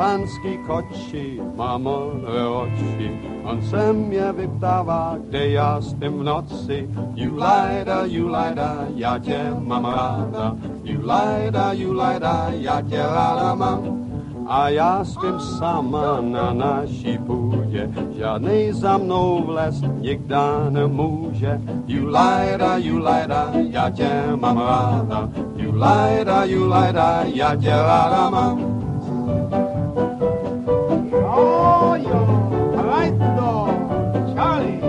panský koči, má modré oči. On se mě vyptává, kde já spím v noci. Julajda, já tě mám ráda. Julajda, já tě ráda mám. A já spím sama na naší půdě, žádnej za mnou vlez nikdy nemůže. Julajda, já tě mám ráda. Julajda, já tě ráda mám. Oh, right though, Charlie.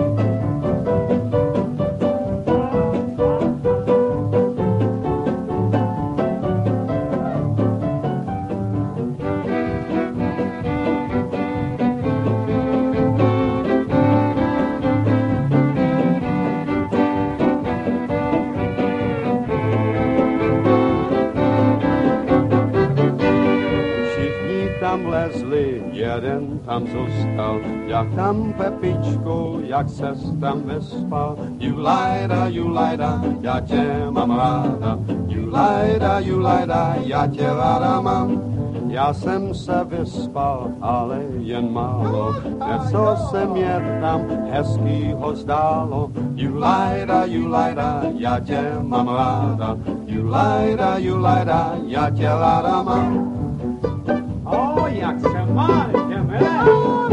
Tam vlezli, jeden tam zůstal, jak tam Pepičku, jak ses tam vyspal. Julajda, já tě mám ráda. Julajda, já tě ráda mám. Já jsem se vyspal, ale jen málo, něco se mě tam hezkýho zdálo. Julajda, já tě mám ráda. Julajda, já tě ráda mám. Oh, jak se máte, mele?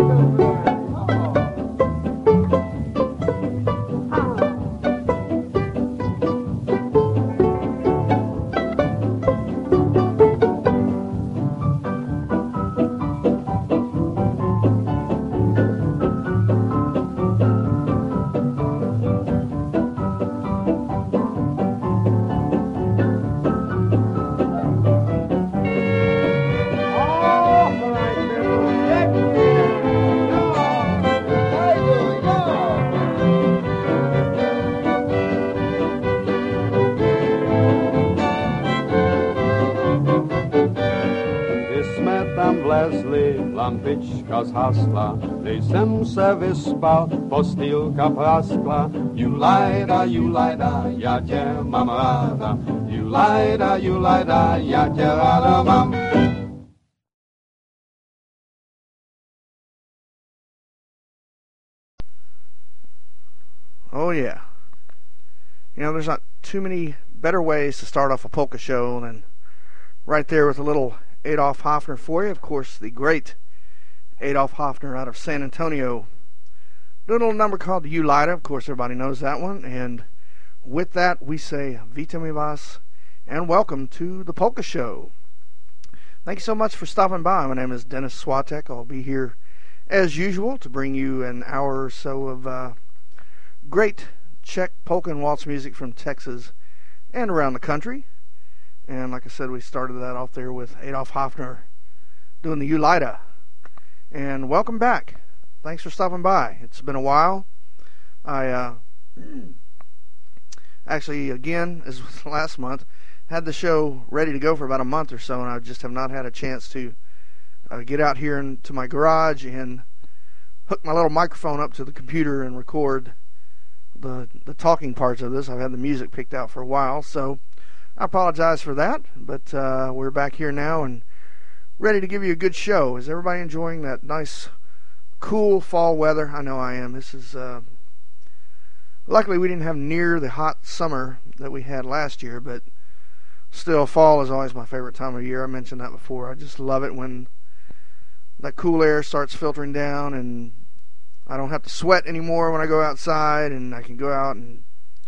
Lampička zhasla, když jsem se vyspal, postýlka praskla. Julajda, já tě mám ráda. Julajda, já tě ráda mám. Oh yeah. You know, there's not too many better ways to start off a polka show than right there with a little Adolf Hoffner for you. Of course, the great Adolf Hoffner out of San Antonio. Doing a little number called Julajda. Of course, everybody knows that one. And with that, we say Vita mi vas and welcome to the Polka Show. Thank you so much for stopping by. My name is Dennis Swatek. I'll be here as usual to bring you an hour or so of great Czech polka and waltz music from Texas and around the country. And like I said, we started that off there with Adolf Hoffner doing the Julajda. And welcome back. Thanks for stopping by. It's been a while. I actually, again, as with last month, had the show ready to go for about a month or so, and I just have not had a chance to get out here into my garage and hook my little microphone up to the computer and record the talking parts of this. I've had the music picked out for a while, so I apologize for that, but we're back here now and ready to give you a good show. Is everybody enjoying that nice, cool fall weather? I know I am. This is, luckily we didn't have near the hot summer that we had last year, but still, fall is always my favorite time of year. I mentioned that before. I just love it when that cool air starts filtering down and I don't have to sweat anymore when I go outside, and I can go out and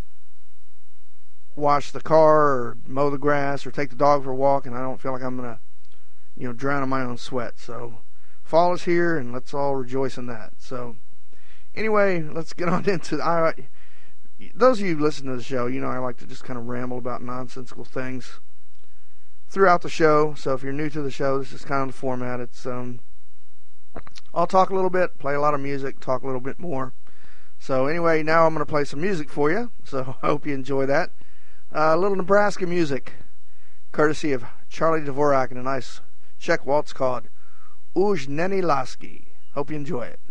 wash the car or mow the grass or take the dog for a walk, and I don't feel like I'm going to drown in my own sweat. So fall is here, and let's all rejoice in that. So anyway, let's get on into those of you who listen to the show, I like to just kind of ramble about nonsensical things throughout the show. So if you're new to the show, this is kind of the format. It's I'll talk a little bit, play a lot of music, talk a little bit more. So anyway, now I'm going to play some music for you, so I hope you enjoy that. A little Nebraska music, courtesy of Charlie Dvorak, and a nice Czech waltz called Už není lásky. Hope you enjoy it.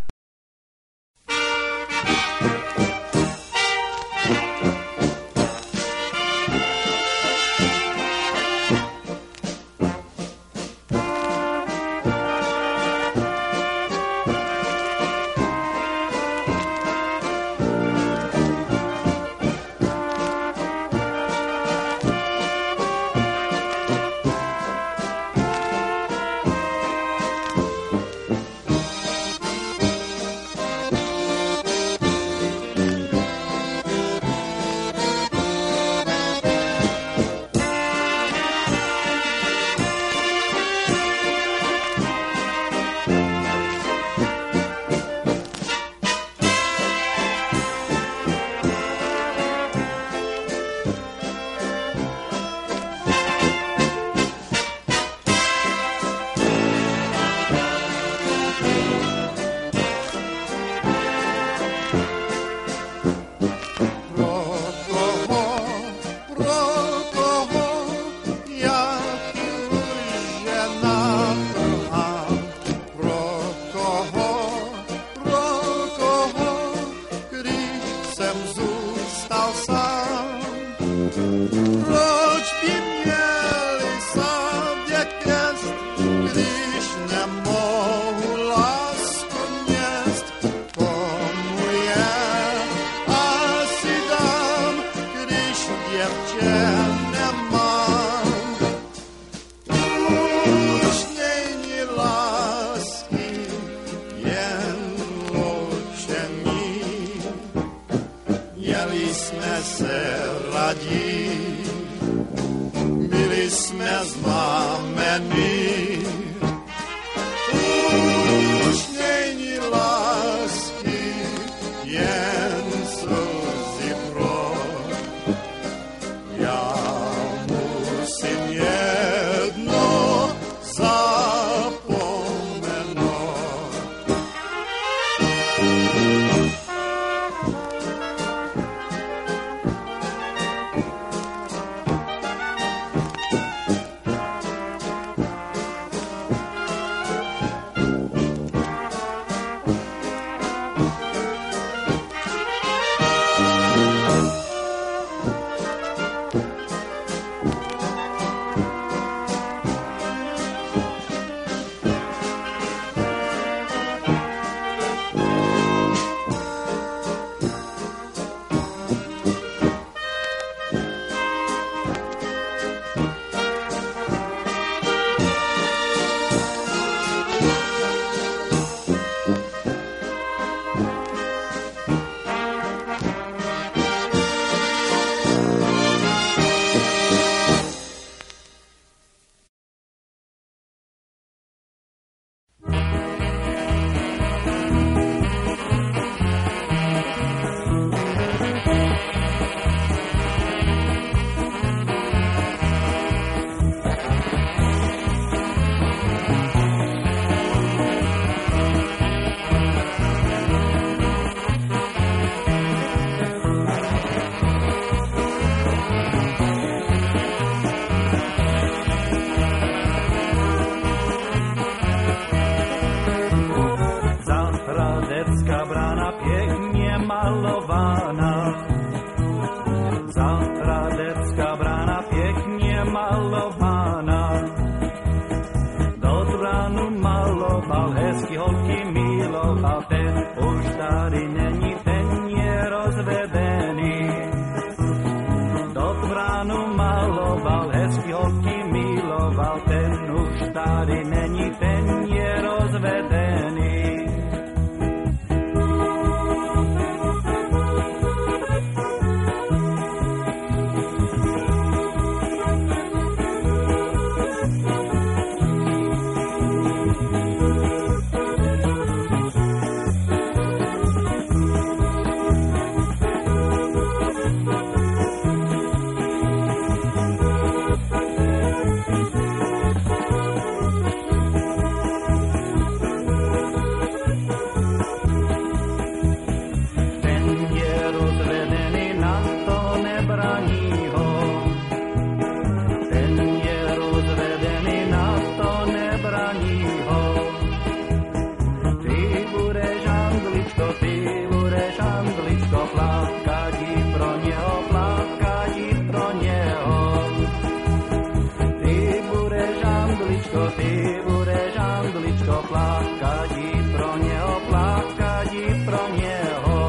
jsme znamení. Už není lásky, jen slzy prod. Já musím jedno zapomenout. Zahradecká brána pěkně malovaná. Zahradecká brána pěkně malovaná. Do bránu maloval, hezky holky miloval, ten už tady není, ten je rozvedený. Do bránu maloval, hezky holky miloval, ten už tady není, ten je rozvedený. Ty budeš Angličko, plakadí pro něho, plakadí pro něho.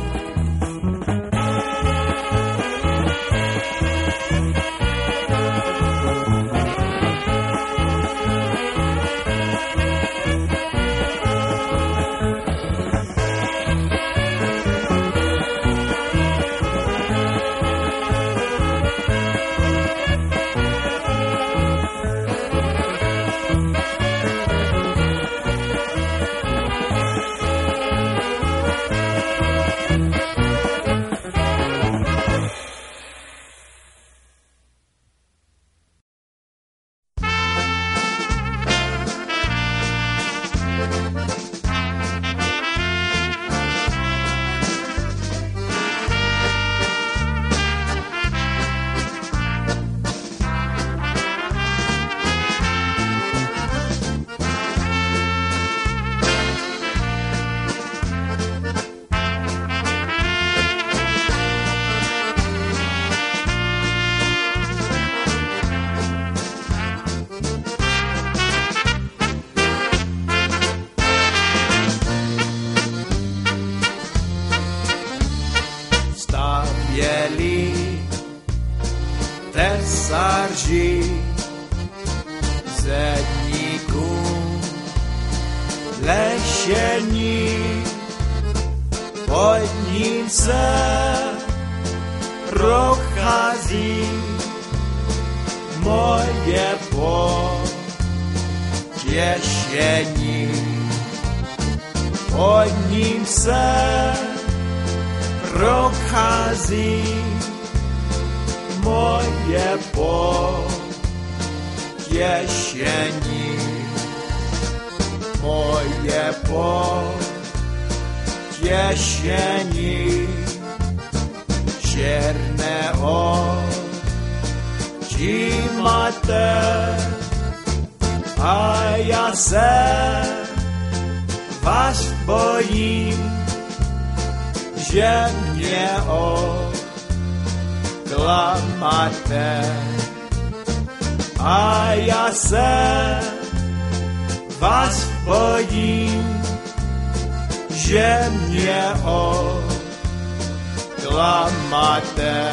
tesaři zedníků lešení, pod ním se prochází můj moje potěšení. Pod ním se prochází moje potěšení. Moje potěšení. Černé oči máte a já se vás bojím, že mě oklamáte. A já se vás bojím, že mě oklamáte.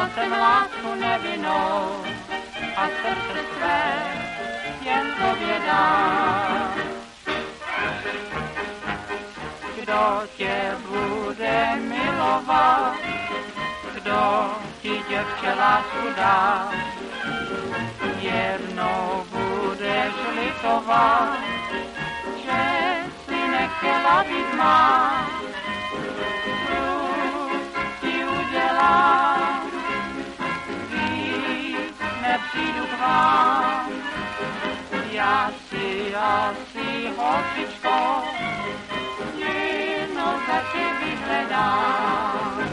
Měl jsem lásku nevinnou a srdce své jen tobě dám. Kdo tě bude milovat, kdo ti děvče lásku dá, jednou budeš litovat, že si nechtěla být má. Ti udělám, víc nepřijdu k vám. Já si asi holčičko, jinou za tě vyhledám.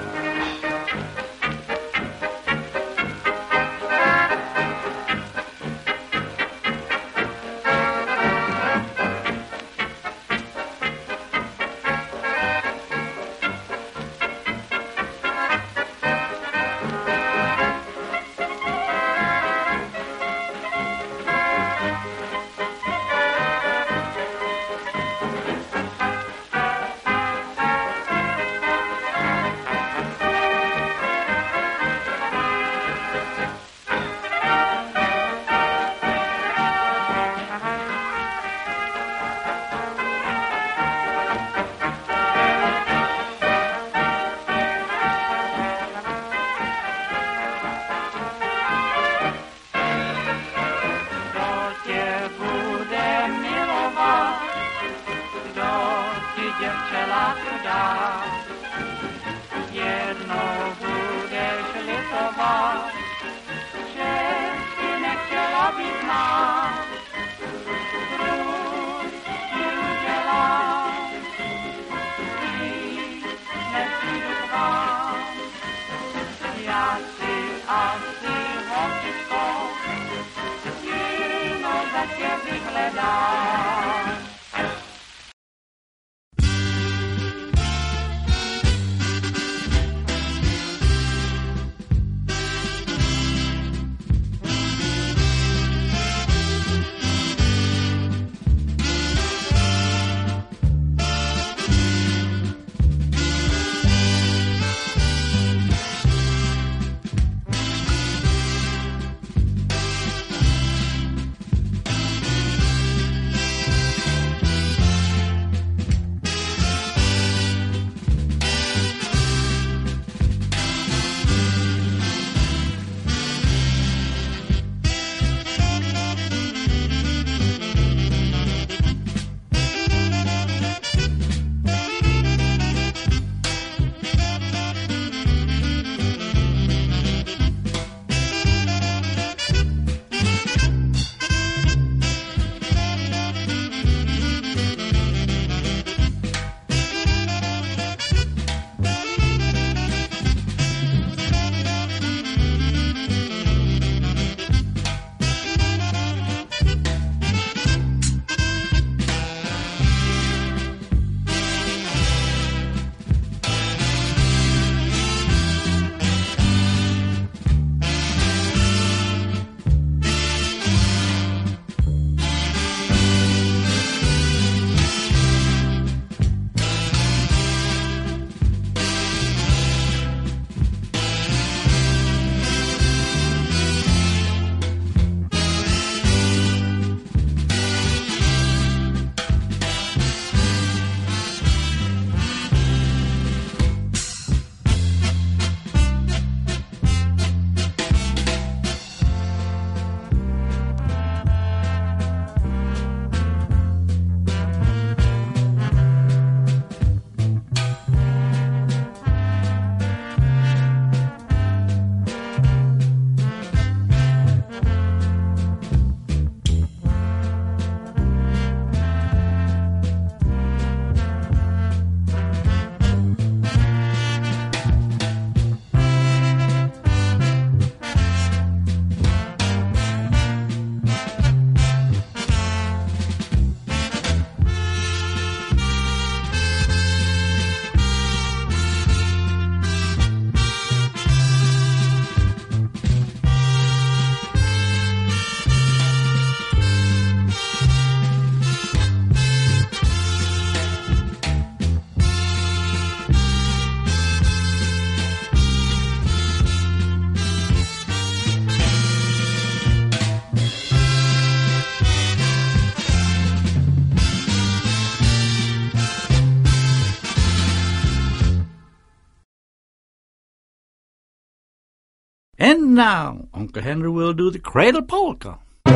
And now, Uncle Henry will do the cradle polka.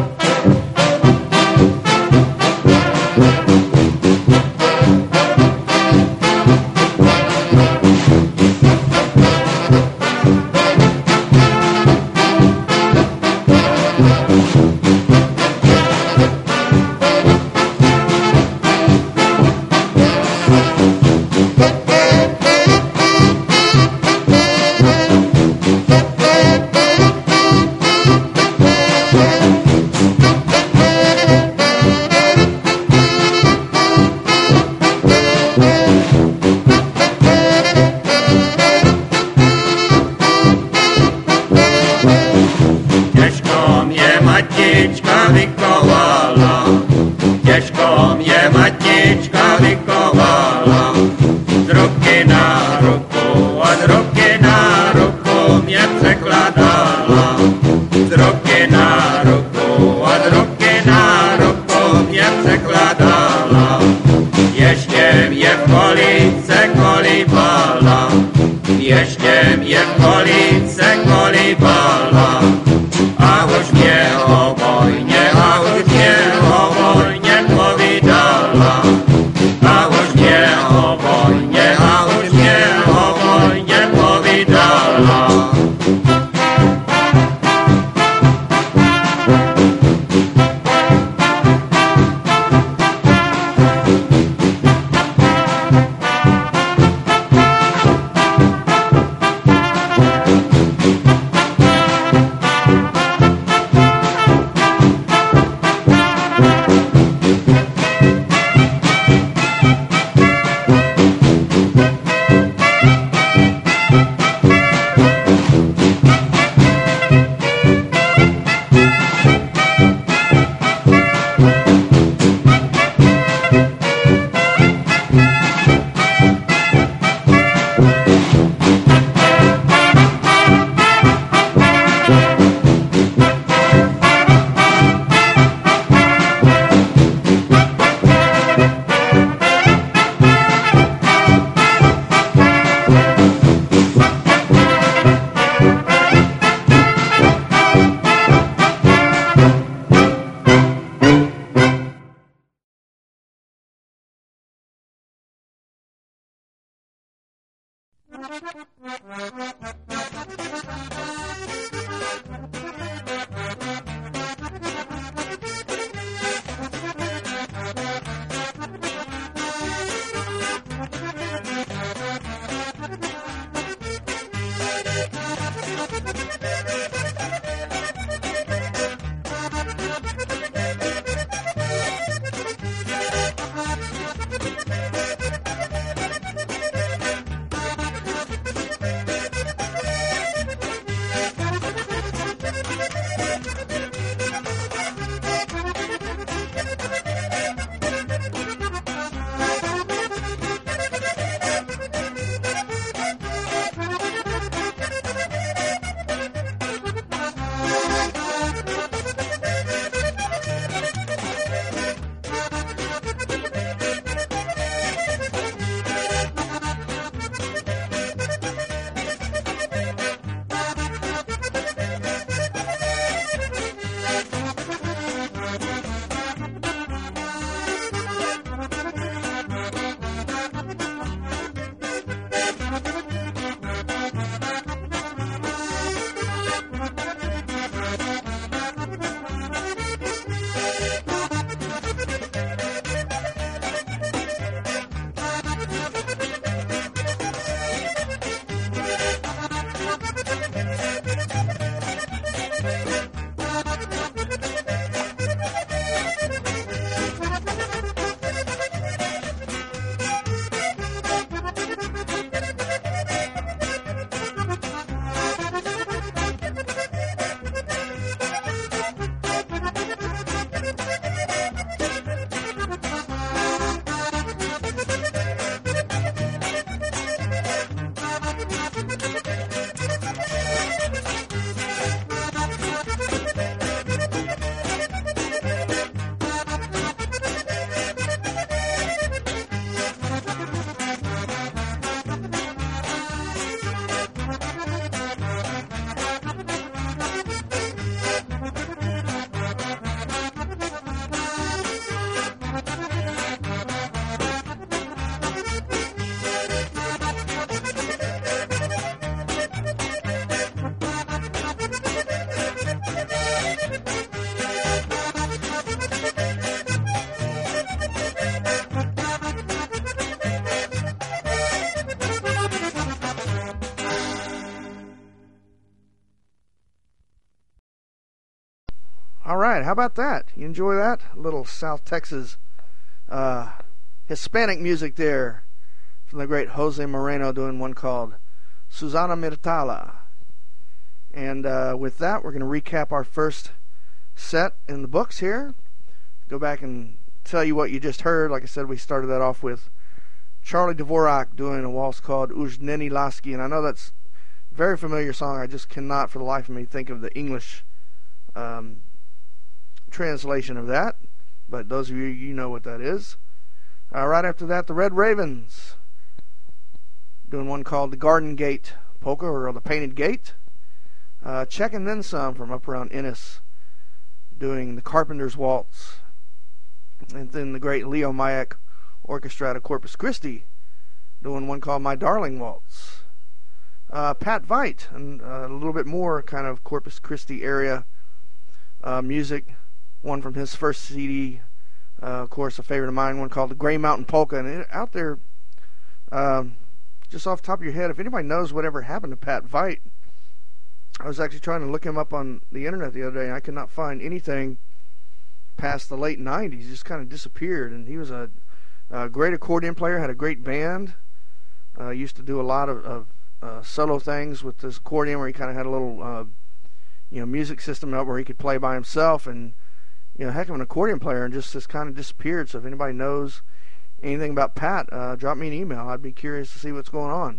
Těžko mě matička vychovala, z ruky na ruku a z ruky na ruku mě překladala. Z ruky na ruku a z ruky na ruku mě překladala. Ještě mě v kolíce kolíbala, ještě mě v kolíce kolíbala. A už mě o vojně, a už mě o vojně povídala. A už mě o vojně, a už mě o vojně povídala. All right, how about that? You enjoy that? A little South Texas Hispanic music there from the great Jose Moreno, doing one called Susana Mirtala. And with that, we're going to recap our first set in the books here. Go back and tell you what you just heard. Like I said, we started that off with Charlie Dvorak doing a waltz called Uzneni Lasky. And I know that's a very familiar song. I just cannot for the life of me think of the English translation of that. But those of you, you know what that is. Right after that, the Red Ravens doing one called the Garden Gate Polka, or the Painted Gate. Check and Then Some from up around Ennis doing the Carpenter's Waltz. And then the great Leo Mayak Orchestra out of Corpus Christi doing one called My Darling Waltz. Pat Veit, and a little bit more kind of Corpus Christi area music. One from his first CD, of course, a favorite of mine, one called the Gray Mountain Polka. And out there, just off the top of your head, if anybody knows whatever happened to Pat Veit, I was actually trying to look him up on the internet the other day, and I could not find anything past the late 90s. He just kind of disappeared. And he was a great accordion player, had a great band, used to do a lot of solo things with this accordion, where he kind of had a little music system up where he could play by himself, and heck of an accordion player, and just kind of disappeared. So if anybody knows anything about Pat, drop me an email. I'd be curious to see what's going on.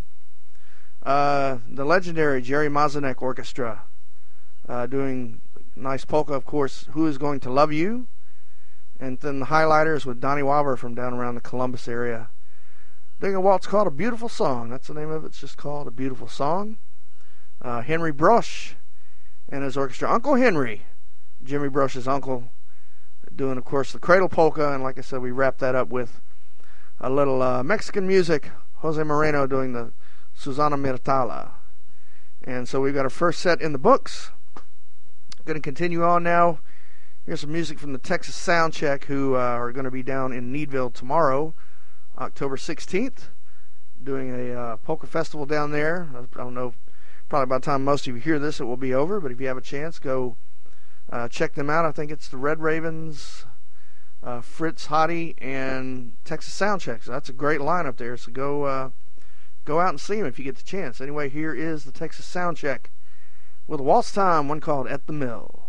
The legendary Jerry Mazanek Orchestra doing nice polka, of course, Who Is Going to Love You? And then the Highlighters with Donnie Wobber from down around the Columbus area doing a waltz called A Beautiful Song. That's the name of it. It's just called A Beautiful Song. Henry Brosh and his orchestra, Uncle Henry, Jimmy Brosh's uncle, doing, of course, the Cradle Polka. And like I said, we wrapped that up with a little Mexican music, Jose Moreno doing the Susana Mirtala. And so we've got our first set in the books. Going to continue on now. Here's some music from the Texas Soundcheck, who are going to be down in Needville tomorrow, October 16th, doing a polka festival down there. I don't know, probably by the time most of you hear this, it will be over, but if you have a chance, go check them out. I think it's the Red Ravens, Fritz Hottie, and Texas Soundcheck. So that's a great lineup there. So go out and see them if you get the chance. Anyway, here is the Texas Soundcheck with a waltz time, one called At the Mill.